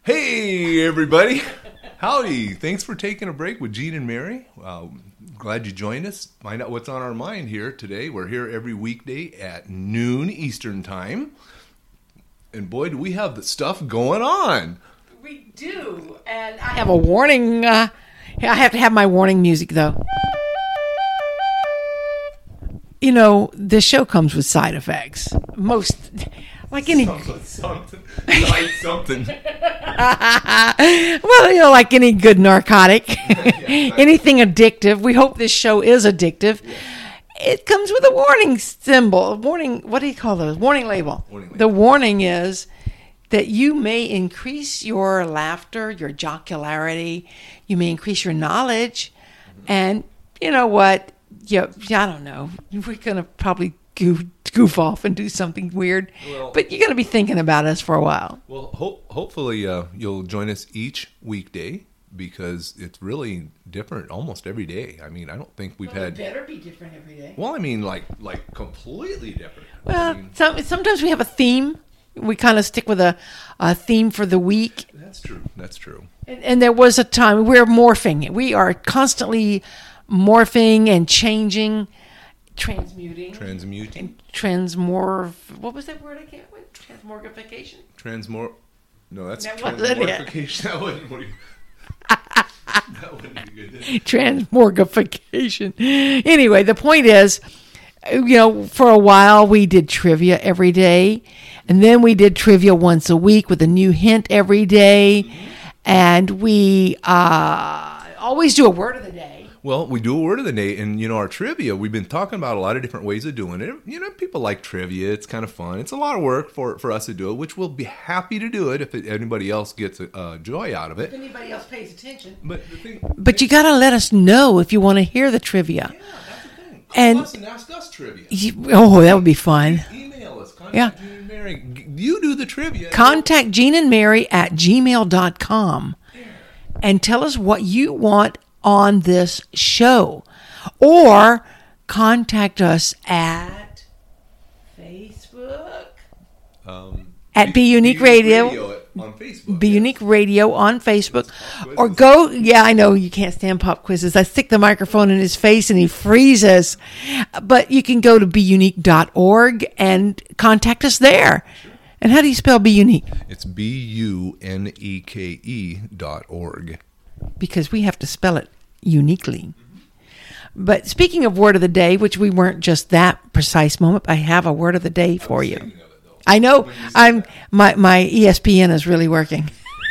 Hey, everybody. Howdy. Thanks for taking a break with Gene and Mary. Glad you joined us. Find out what's on our mind here today. We're here every weekday at noon Eastern Time. And boy, do we have the stuff going on. We do. And I have a warning. I have to have my warning music, though. You know, this show comes with side effects. Like any... Something. Like something. Well, you know, like any good narcotic. Anything addictive. We hope this show is addictive. Yeah. It comes with a warning symbol. What do you call those? Warning label. The warning is that you may increase your laughter, your jocularity. You may increase your knowledge. And you know what? I don't know. We're going to probably goof off and do something weird. But you're going to be thinking about us for a while. Well, hopefully you'll join us each weekday because it's really different almost every day. I mean, I don't think we've had... It better be different every day. Well, I mean, like completely different. Well, sometimes we have a theme. We kind of stick with a theme for the week. That's true. And there was a time we're morphing. We are constantly morphing and changing, transmuting. What was that word I can't with? Transmorgification? No, that's that transmorgification. That wouldn't be good. Transmorgification. Anyway, the point is, for a while we did trivia every day, and then we did trivia once a week with a new hint every day, and we always do a word of the day. Well, we do a word of the day, and, our trivia, we've been talking about a lot of different ways of doing it. People like trivia. It's kind of fun. It's a lot of work for us to do it, which we'll be happy to do it if anybody else gets a joy out of it. If anybody else pays attention. But you got to let us know if you want to hear the trivia. Yeah, that's the thing. Call us and ask us trivia. That would be fun. Email us. Contact Gene and Mary. You do the trivia. Contact Gene and Mary at gmail.com and tell us what you want on this show, or contact us at Facebook at Be Unique Radio on Facebook. Be Unique Radio on Facebook, or go. Yeah, I know you can't stand pop quizzes. I stick the microphone in his face and he freezes. But you can go to beunique.org and contact us there. Sure. And how do you spell Be Unique? It's BUNEKE.org. Because we have to spell it uniquely. But speaking of word of the day, which we weren't just that precise moment, I have a word of the day for you. I know my ESPN is really working.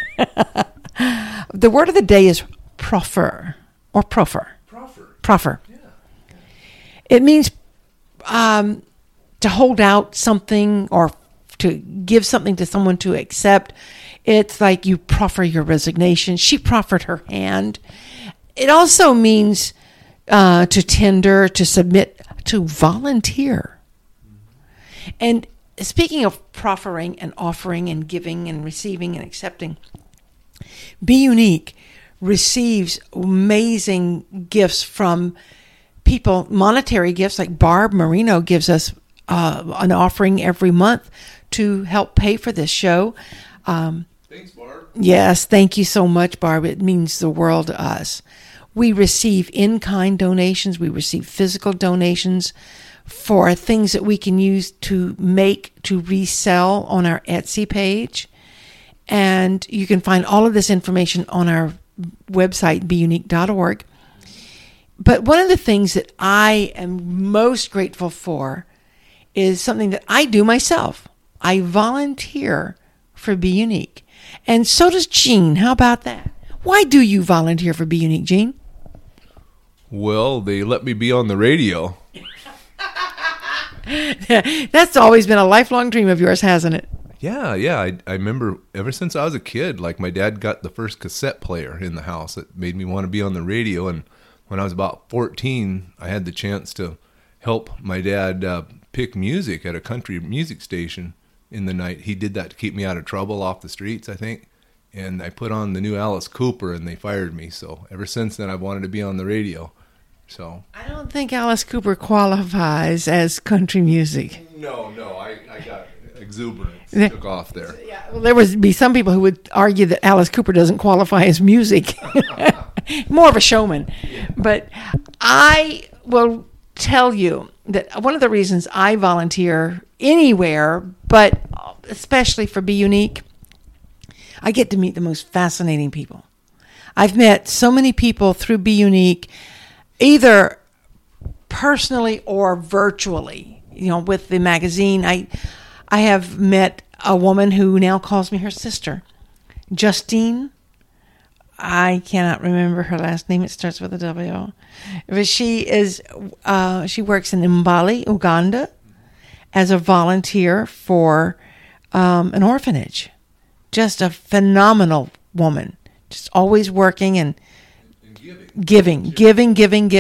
The word of the day is proffer or proffer. Proffer. Yeah. It means to hold out something or to give something to someone to accept. It's like you proffer your resignation. She proffered her hand. It also means to tender, to submit, to volunteer. And speaking of proffering and offering and giving and receiving and accepting, Be Unique receives amazing gifts from people, monetary gifts, like Barb Marino gives us an offering every month to help pay for this show. Thanks, Barb. Yes, thank you so much, Barb. It means the world to us. We receive in-kind donations. We receive physical donations for things that we can use to resell on our Etsy page. And you can find all of this information on our website, beunique.org. But one of the things that I am most grateful for is something that I do myself. I volunteer for Be Unique. And so does Gene. How about that? Why do you volunteer for Be Unique, Gene? Well, they let me be on the radio. That's always been a lifelong dream of yours, hasn't it? Yeah. I remember ever since I was a kid, like my dad got the first cassette player in the house that made me want to be on the radio. And when I was about 14, I had the chance to help my dad pick music at a country music station in the night. He did that to keep me out of trouble off the streets, I think. And I put on the new Alice Cooper, and they fired me. So ever since then, I've wanted to be on the radio. So I don't think Alice Cooper qualifies as country music. No, I exuberance took off there. Yeah, well, there would be some people who would argue that Alice Cooper doesn't qualify as music. More of a showman. But I will tell you that one of the reasons I volunteer anywhere, but especially for Be Unique, I get to meet the most fascinating people. I've met so many people through Be Unique, either personally or virtually. You know, with the magazine, I have met a woman who now calls me her sister, Justine. I cannot remember her last name. It starts with a W. But she works in Mbale, Uganda, as a volunteer for an orphanage. Just a phenomenal woman. Just always working and giving. I think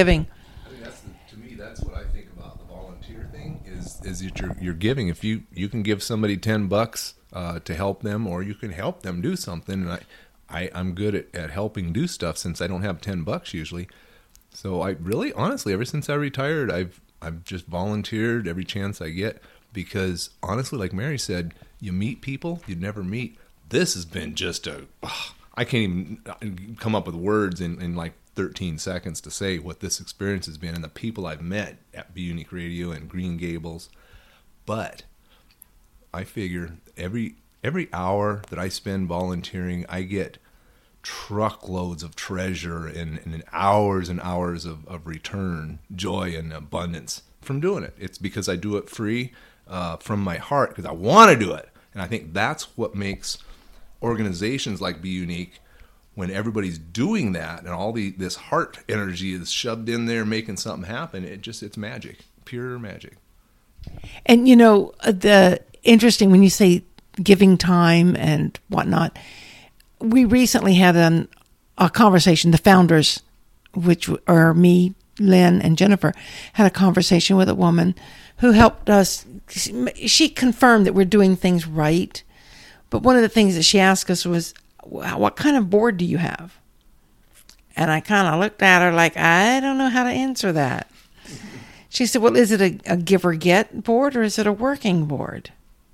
to me, that's what I think about the volunteer thing is that you're giving. If you can give somebody $10 to help them, or you can help them do something, and I'm good at helping do stuff since I don't have $10 usually. So I really, honestly, ever since I retired, I've just volunteered every chance I get, because honestly, like Mary said, you meet people you'd never meet. This has been just I can't even come up with words in like 13 seconds to say what this experience has been, and the people I've met at Be Unique Radio and Green Gables. But I figure every hour that I spend volunteering, I get truckloads of treasure and hours and hours of return, joy and abundance from doing it. It's because I do it free from my heart, because I want to do it. And I think that's what makes organizations like Be Unique, when everybody's doing that and all this heart energy is shoved in there making something happen, it's magic, pure magic. And you know, the interesting when you say giving time and whatnot, we recently had a conversation, the founders, which are me, Lynn, and Jennifer, had a conversation with a woman who helped us. She confirmed that we're doing things right. But one of the things that she asked us was, what kind of board do you have? And I kind of looked at her like, I don't know how to answer that. She said, well, is it a give or get board, or is it a working board?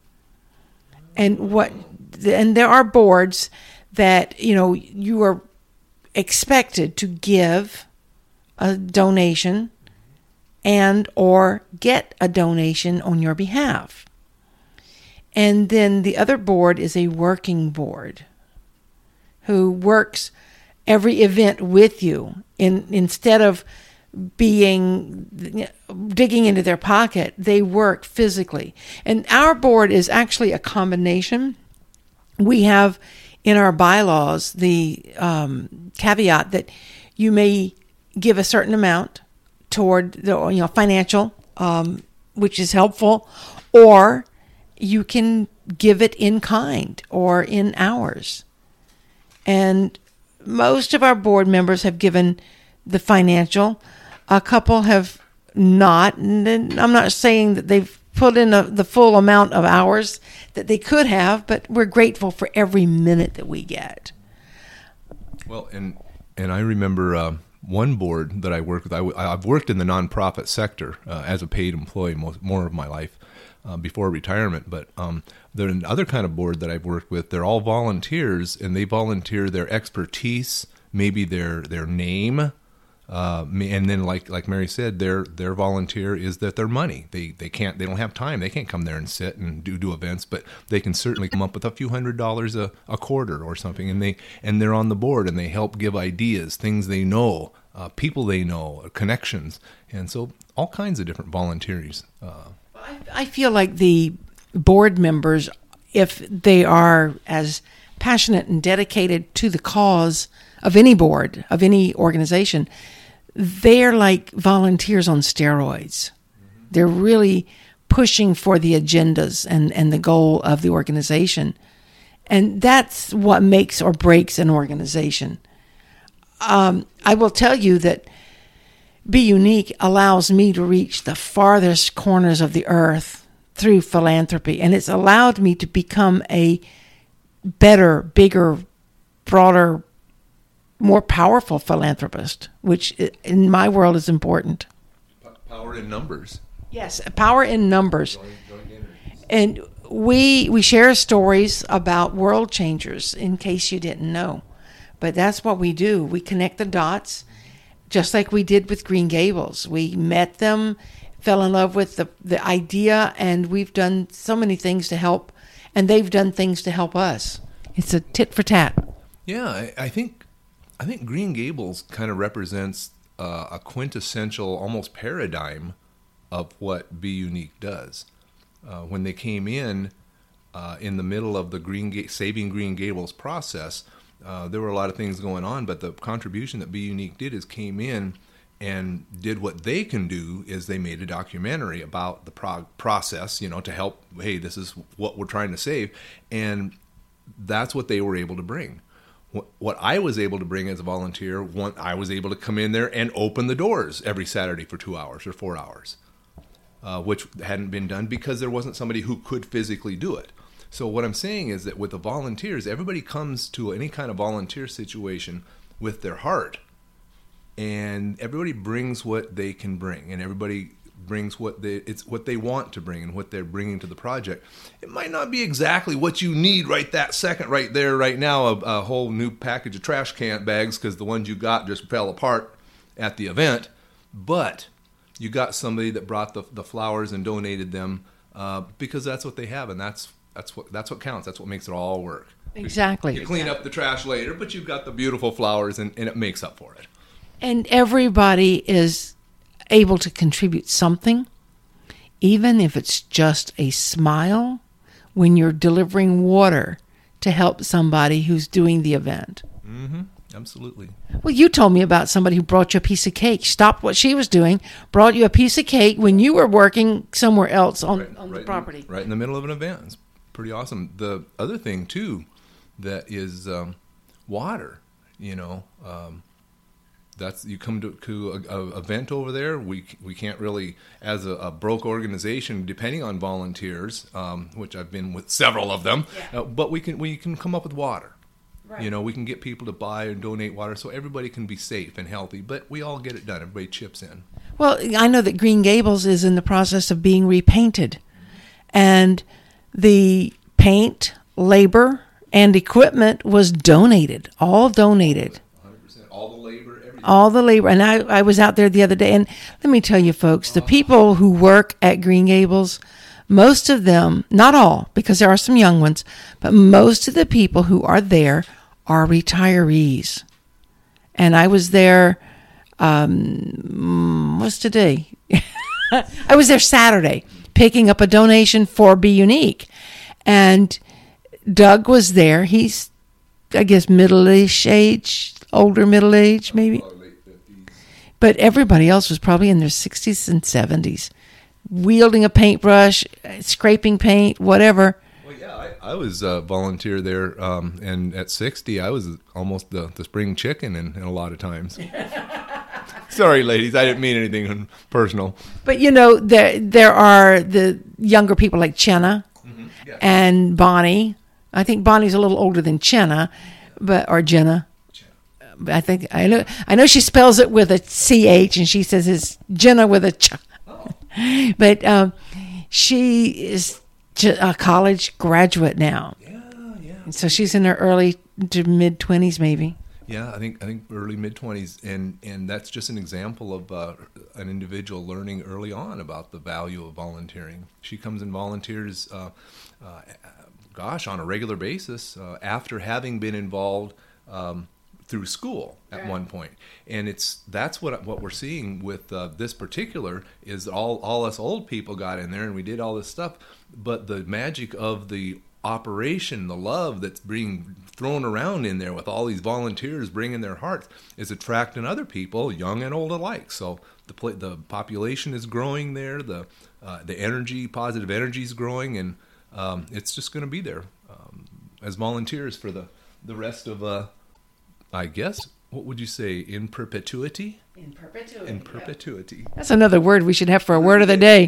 And there are boards that, you know, you are expected to give a donation and or get a donation on your behalf. And then the other board is a working board who works every event with you. Instead of digging into their pocket, they work physically. And our board is actually a combination. We have in our bylaws the caveat that you may give a certain amount toward the financial, which is helpful, or you can give it in kind or in hours. And most of our board members have given the financial. A couple have not. And I'm not saying that they've put in the full amount of hours that they could have, but we're grateful for every minute that we get. Well, and I remember one board that I work with. I've worked in the nonprofit sector as a paid employee more of my life. Before retirement, but there's another kind of board that I've worked with. They're all volunteers, and they volunteer their expertise, maybe their name, and then like Mary said, their volunteer is that their money. They don't have time. They can't come there and sit and do events, but they can certainly come up with a few $100s a quarter or something, and they're on the board, and they help give ideas, things they know, people they know, connections, and so all kinds of different volunteers. I feel like the board members, if they are as passionate and dedicated to the cause of any board, of any organization, they're like volunteers on steroids. Mm-hmm. They're really pushing for the agendas and the goal of the organization. And that's what makes or breaks an organization. I will tell you that Be Unique allows me to reach the farthest corners of the earth through philanthropy. And it's allowed me to become a better, bigger, broader, more powerful philanthropist, which in my world is important. Power in numbers. Yes, power in numbers. And we share stories about world changers in case you didn't know. But that's what we do. We connect the dots, just like we did with Green Gables. We met them, fell in love with the idea, and we've done so many things to help, and they've done things to help us. It's a tit for tat. Yeah, I think Green Gables kind of represents a quintessential, almost paradigm of what Be Unique does. When they came in the middle of the Saving Green Gables process, there were a lot of things going on, but the contribution that Be Unique did is came in and did what they can do is they made a documentary about the process, to help, hey, this is what we're trying to save. And that's what they were able to bring. What I was able to bring as a volunteer, I was able to come in there and open the doors every Saturday for 2 hours or 4 hours, which hadn't been done because there wasn't somebody who could physically do it. So what I'm saying is that with the volunteers, everybody comes to any kind of volunteer situation with their heart, and everybody brings what they can bring, and everybody brings what they want to bring and what they're bringing to the project. It might not be exactly what you need right that second, right there, right now, a whole new package of trash can bags because the ones you got just fell apart at the event, but you got somebody that brought the flowers and donated them because that's what they have, and that's what counts. That's what makes it all work. Exactly. You clean up the trash later, but you've got the beautiful flowers, and it makes up for it. And everybody is able to contribute something, even if it's just a smile when you're delivering water to help somebody who's doing the event. Mm-hmm. Absolutely. Well, you told me about somebody who brought you a piece of cake, stopped what she was doing, brought you a piece of cake when you were working somewhere else on the property. Right in the middle of an event. It's pretty awesome. The other thing, too, that is water, that's you come to a event over there. We can't really, as a broke organization, depending on volunteers, which I've been with several of them, but we can come up with water. Right. We can get people to buy and donate water so everybody can be safe and healthy. But we all get it done. Everybody chips in. Well, I know that Green Gables is in the process of being repainted, and the paint, labor, and equipment was donated. All donated. 100%. All the labor. All the labor. And I was out there the other day, and let me tell you, folks, the people who work at Green Gables, most of them, not all, because there are some young ones, but most of the people who are there are retirees. And I was there, what's today? I was there Saturday, picking up a donation for Be Unique. And Doug was there. He's, I guess, middle-ish age, older middle age, maybe. But everybody else was probably in their 60s and 70s, wielding a paintbrush, scraping paint, whatever. Well, yeah, I was a volunteer there, and at 60, I was almost the spring chicken in a lot of times. Sorry, ladies, I didn't mean anything personal. But, there are the younger people like Chenna and Bonnie. I think Bonnie's a little older than Chenna, or Jenna. I know she spells it with a CH, and she says it's Jenna with a ch. Oh. But she is a college graduate now. Yeah. And so she's in her early to mid 20s, maybe. Yeah, I think early mid 20s, and that's just an example of an individual learning early on about the value of volunteering. She comes and volunteers, on a regular basis after having been involved. Through school at one point, and that's what we're seeing with this particular is all us old people got in there and we did all this stuff, but the magic of the operation, the love that's being thrown around in there with all these volunteers bringing their hearts is attracting other people, young and old alike. So the population is growing there, the positive energy is growing, and it's just going to be there as volunteers for the rest of. I guess, what would you say, in perpetuity? In perpetuity. In perpetuity. Yeah. That's another word we should have for a word of the day.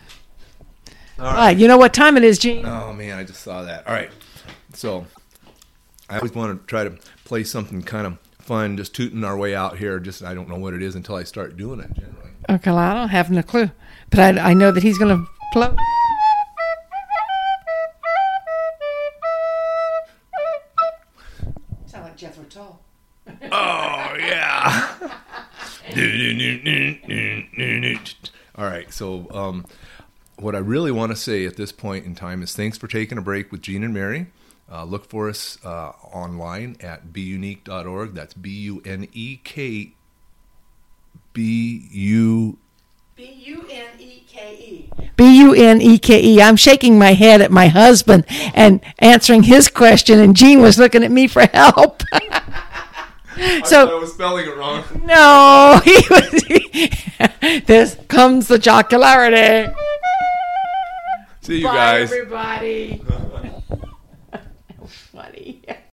All right. You know what time it is, Gene? Oh, man, I just saw that. All right. So, I always want to try to play something kind of fun, just tooting our way out here. I don't know what it is until I start doing it, generally. Okay, well, I don't have no clue. But I know that he's going to play. Because we're tall. Oh, yeah. All right. So what I really want to say at this point in time is thanks for taking a break with Gene and Mary. Look for us online at beunique.org. That's BUNEK. BUNEKE. I'm shaking my head at my husband and answering his question, and Gene was looking at me for help. So I was spelling it wrong. No, he was. This comes the jocularity. See you Bye, guys. everybody. Funny.